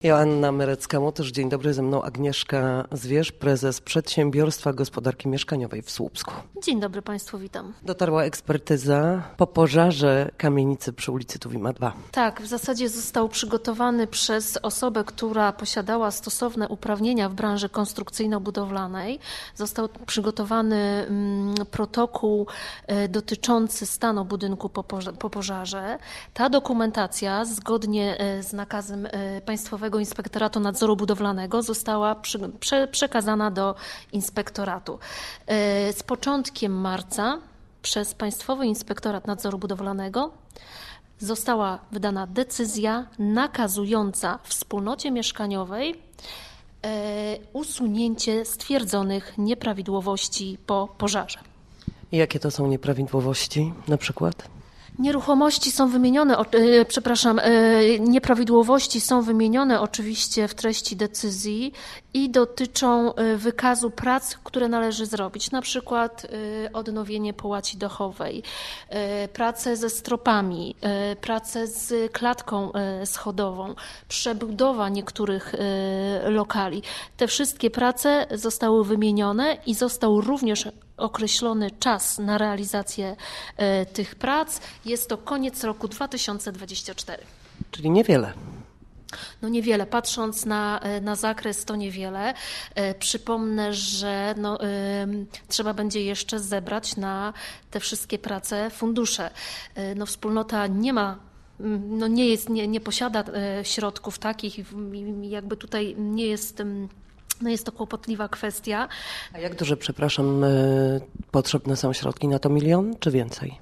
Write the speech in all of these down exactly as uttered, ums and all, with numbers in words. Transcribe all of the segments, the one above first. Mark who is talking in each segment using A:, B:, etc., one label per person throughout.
A: Joanna Merecka-Motyrz, dzień dobry, ze mną Agnieszka Zwierz, prezes Przedsiębiorstwa Gospodarki Mieszkaniowej w Słupsku.
B: Dzień dobry Państwu, witam.
A: Dotarła ekspertyza po pożarze kamienicy przy ulicy Tuwima dwa.
B: Tak, w zasadzie został przygotowany przez osobę, która posiadała stosowne uprawnienia w branży konstrukcyjno-budowlanej. Został przygotowany mm, protokół e, dotyczący stanu budynku po, poża- po pożarze. Ta dokumentacja, zgodnie e, z nakazem e, Państwowego Inspektoratu Nadzoru Budowlanego, została przy, prze, przekazana do inspektoratu. E, z początkiem marca przez Państwowy Inspektorat Nadzoru Budowlanego została wydana decyzja nakazująca wspólnocie mieszkaniowej e, usunięcie stwierdzonych nieprawidłowości po pożarze.
A: Jakie to są nieprawidłowości na przykład?
B: Nieruchomości są wymienione, e, przepraszam, e, nieprawidłowości są wymienione oczywiście w treści decyzji i dotyczą e, wykazu prac, które należy zrobić, na przykład e, odnowienie połaci dachowej, e, prace ze stropami, e, prace z klatką e, schodową, przebudowa niektórych e, lokali. Te wszystkie prace zostały wymienione i został również określony czas na realizację e, tych prac. Jest to koniec roku dwa tysiące dwudziestego czwartego.
A: Czyli niewiele.
B: No niewiele, patrząc na, na zakres, to niewiele. E, przypomnę, że no, e, trzeba będzie jeszcze zebrać na te wszystkie prace fundusze. E, no, wspólnota nie ma No nie, jest, nie, nie posiada e, środków takich i jakby tutaj nie jest... No jest to kłopotliwa kwestia.
A: A jak duże, przepraszam, potrzebne są środki na to, milion czy więcej?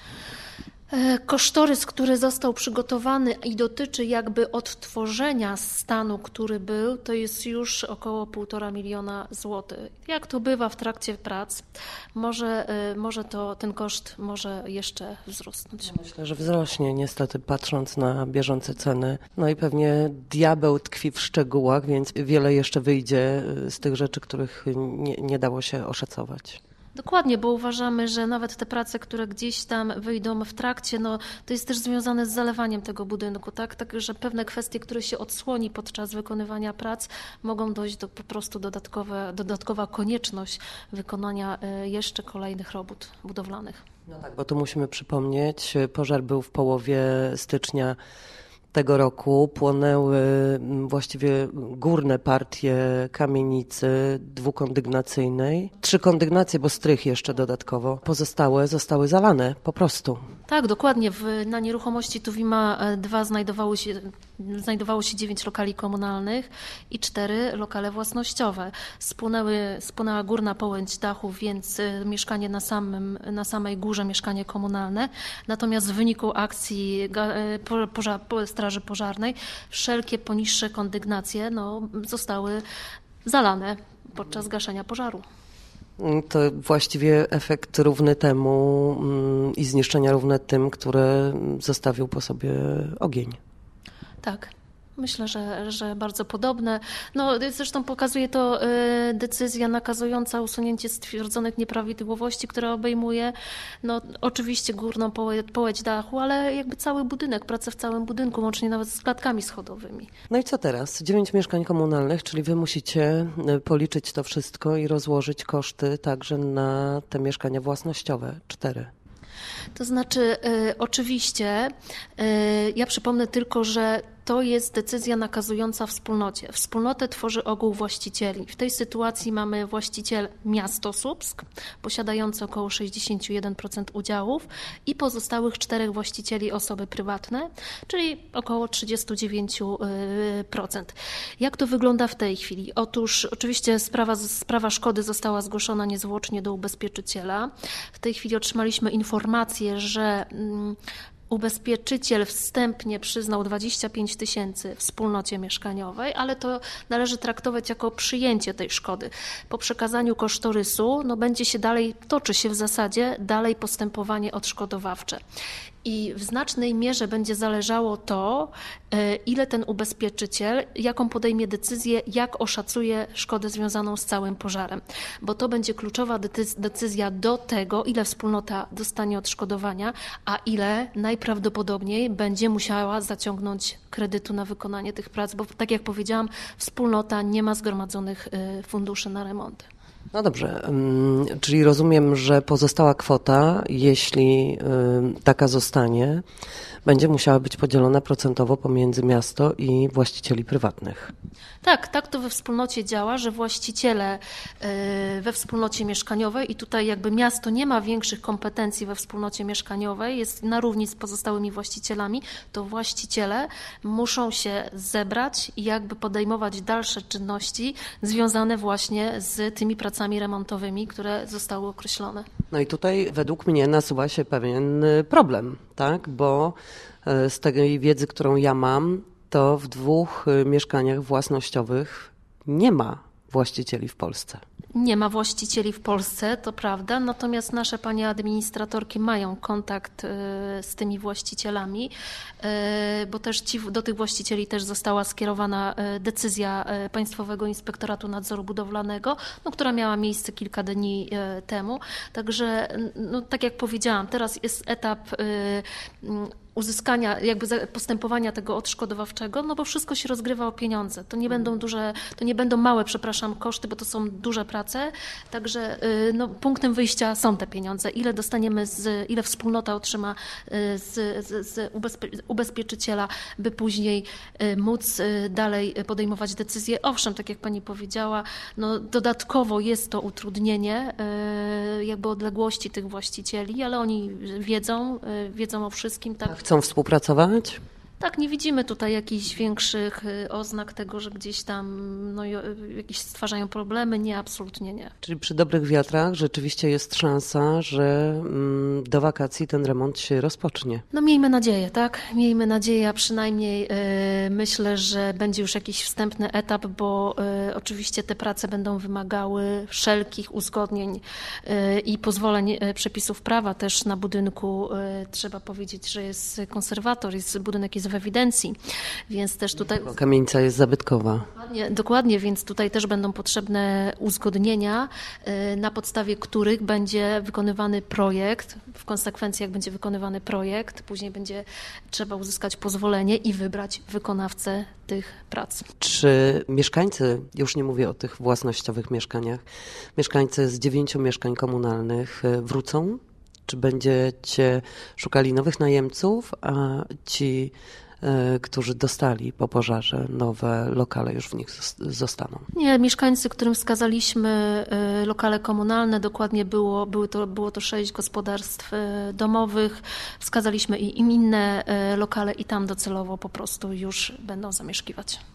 B: Kosztorys, który został przygotowany i dotyczy jakby odtworzenia stanu, który był, to jest już około półtora miliona złotych. Jak to bywa w trakcie prac, może, może to ten koszt może jeszcze wzrosnąć.
A: Myślę, że wzrośnie niestety, patrząc na bieżące ceny. No i pewnie diabeł tkwi w szczegółach, więc wiele jeszcze wyjdzie z tych rzeczy, których nie, nie dało się oszacować.
B: Dokładnie, bo uważamy, że nawet te prace, które gdzieś tam wyjdą w trakcie, no to jest też związane z zalewaniem tego budynku, tak? Tak, że pewne kwestie, które się odsłoni podczas wykonywania prac, mogą dojść do po prostu dodatkowe, dodatkowa konieczność wykonania jeszcze kolejnych robót budowlanych.
A: No tak, bo tu musimy przypomnieć, pożar był w połowie stycznia tego roku. Płonęły właściwie górne partie kamienicy dwukondygnacyjnej. Trzy kondygnacje, bo strych jeszcze dodatkowo. Pozostałe zostały zalane po prostu.
B: Tak, dokładnie. W, na nieruchomości Tuwima dwa znajdowało się, znajdowało się dziewięć lokali komunalnych i cztery lokale własnościowe. Spłonęły, spłonęła górna połęć dachu, więc mieszkanie na, samym, na samej górze, mieszkanie komunalne. Natomiast w wyniku akcji pożar, Straży Pożarnej wszelkie poniższe kondygnacje no, zostały zalane podczas gaszenia pożaru.
A: To właściwie efekt równy temu i zniszczenia równe tym, które zostawił po sobie ogień.
B: Tak. Myślę, że, że bardzo podobne. No, zresztą pokazuje to decyzja nakazująca usunięcie stwierdzonych nieprawidłowości, która obejmuje no, oczywiście górną połę, połeć dachu, ale jakby cały budynek, pracę w całym budynku, łącznie nawet z klatkami schodowymi.
A: No i co teraz? Dziewięć mieszkań komunalnych, czyli wy musicie policzyć to wszystko i rozłożyć koszty także na te mieszkania własnościowe, cztery.
B: To znaczy, y, oczywiście, y, ja przypomnę tylko, że to jest decyzja nakazująca wspólnocie. Wspólnotę tworzy ogół właścicieli. W tej sytuacji mamy właściciel miasto Słupsk, posiadający około sześćdziesiąt jeden procent udziałów i pozostałych czterech właścicieli osoby prywatne, czyli około trzydzieści dziewięć procent. Jak to wygląda w tej chwili? Otóż oczywiście sprawa, sprawa szkody została zgłoszona niezwłocznie do ubezpieczyciela. W tej chwili otrzymaliśmy informację, że mm, ubezpieczyciel wstępnie przyznał dwadzieścia pięć tysięcy wspólnocie mieszkaniowej, ale to należy traktować jako przyjęcie tej szkody. Po przekazaniu kosztorysu no będzie się dalej, toczy się w zasadzie dalej postępowanie odszkodowawcze. I w znacznej mierze będzie zależało to, ile ten ubezpieczyciel, jaką podejmie decyzję, jak oszacuje szkodę związaną z całym pożarem. Bo to będzie kluczowa decyzja do tego, ile wspólnota dostanie odszkodowania, a ile najprawdopodobniej będzie musiała zaciągnąć kredytu na wykonanie tych prac. Bo tak jak powiedziałam, wspólnota nie ma zgromadzonych funduszy na remonty.
A: No dobrze, czyli rozumiem, że pozostała kwota, jeśli taka zostanie, będzie musiała być podzielona procentowo pomiędzy miasto i właścicieli prywatnych.
B: Tak, tak to we wspólnocie działa, że właściciele we wspólnocie mieszkaniowej i tutaj jakby miasto nie ma większych kompetencji we wspólnocie mieszkaniowej, jest na równi z pozostałymi właścicielami, to właściciele muszą się zebrać i jakby podejmować dalsze czynności związane właśnie z tymi pracami remontowymi, które zostały określone.
A: No i tutaj według mnie nasuwa się pewien problem, tak? Bo z tej wiedzy, którą ja mam, to w dwóch mieszkaniach własnościowych nie ma właścicieli w Polsce.
B: Nie ma właścicieli w Polsce, to prawda, natomiast nasze panie administratorki mają kontakt z tymi właścicielami, bo też ci, do tych właścicieli też została skierowana decyzja Państwowego Inspektoratu Nadzoru Budowlanego, no, która miała miejsce kilka dni temu. Także, no, tak jak powiedziałam, teraz jest etap uzyskania, jakby postępowania tego odszkodowawczego, no bo wszystko się rozgrywa o pieniądze. To nie będą duże, to nie będą małe, przepraszam, koszty, bo to są duże prace, także no, punktem wyjścia są te pieniądze. Ile dostaniemy, z, ile wspólnota otrzyma z, z, z ubezpie, ubezpieczyciela, by później móc dalej podejmować decyzje. Owszem, tak jak pani powiedziała, no, dodatkowo jest to utrudnienie jakby odległości tych właścicieli, ale oni wiedzą, wiedzą o wszystkim, tak.
A: Chcą współpracować?
B: Tak, nie widzimy tutaj jakichś większych oznak tego, że gdzieś tam no, jakieś stwarzają problemy. Nie, absolutnie nie.
A: Czyli przy dobrych wiatrach rzeczywiście jest szansa, że do wakacji ten remont się rozpocznie.
B: No miejmy nadzieję, tak? Miejmy nadzieję, a przynajmniej y, myślę, że będzie już jakiś wstępny etap, bo y, oczywiście te prace będą wymagały wszelkich uzgodnień y, i pozwoleń y, przepisów prawa. Też na budynku y, trzeba powiedzieć, że jest konserwator, jest budynek jest w ewidencji, więc też tutaj...
A: Bo kamienica jest zabytkowa.
B: Dokładnie, dokładnie, więc tutaj też będą potrzebne uzgodnienia, na podstawie których będzie wykonywany projekt, w konsekwencji jak będzie wykonywany projekt, później będzie trzeba uzyskać pozwolenie i wybrać wykonawcę tych prac.
A: Czy mieszkańcy, już nie mówię o tych własnościowych mieszkaniach, mieszkańcy z dziewięciu mieszkań komunalnych wrócą? Czy będziecie szukali nowych najemców, a ci, którzy dostali po pożarze nowe lokale, już w nich zostaną? Nie,
B: mieszkańcy, którym wskazaliśmy lokale komunalne, dokładnie było, były to, było to sześć gospodarstw domowych. Wskazaliśmy im inne lokale i tam docelowo po prostu już będą zamieszkiwać.